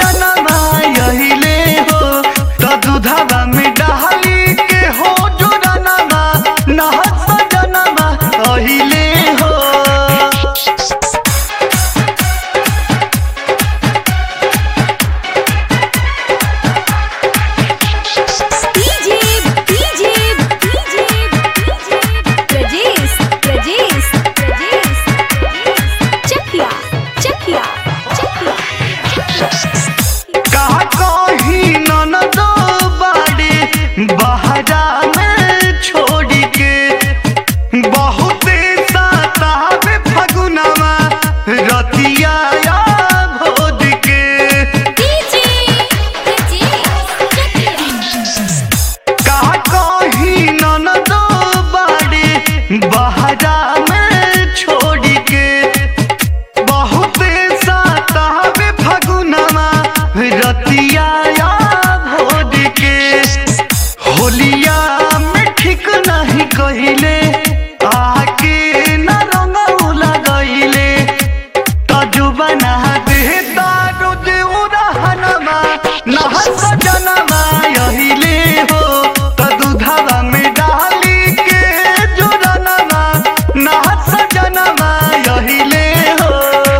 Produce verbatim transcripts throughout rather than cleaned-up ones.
सजनमा यहिले हो त दूधवा में डाली के हो जोड़नमा ना सजनमा अहिले हो। बहरा में छोड़ के बहुत सतावे फगुनवा रतिया भोज के का कही ननदो बाड़े बहरा में छोड़ के बहुत सतावे फगुनवा रतिया भोज के। होलिया में ठीक नहीं कहिले आके न रंग लगैले तजुबा ना देता रोज उड़हनमा ना सजनमा यहिले हो त दूधवा में डाली के जोड़नमा ना सजनमा यहिले हो।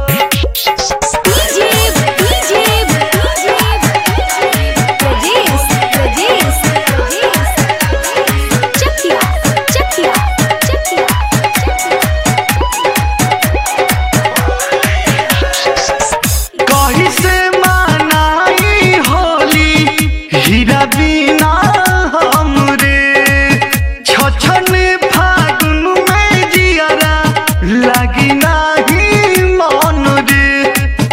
हीरा बिना हमरे छछन फागुन में जियारा लगी नाही मन रे।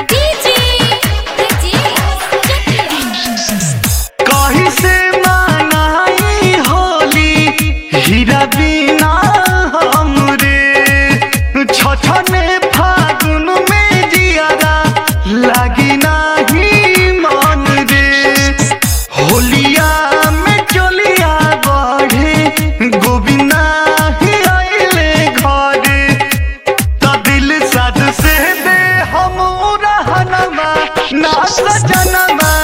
कहीं से मनाई होली हीरा बिना हमरे छछन फागुन में जियारा लगी नाही मन रे। होलिया में चलिया बढ़े गोविंदा ही आइले घरे त दिल साध से दे हम रहनमा ना सजनमा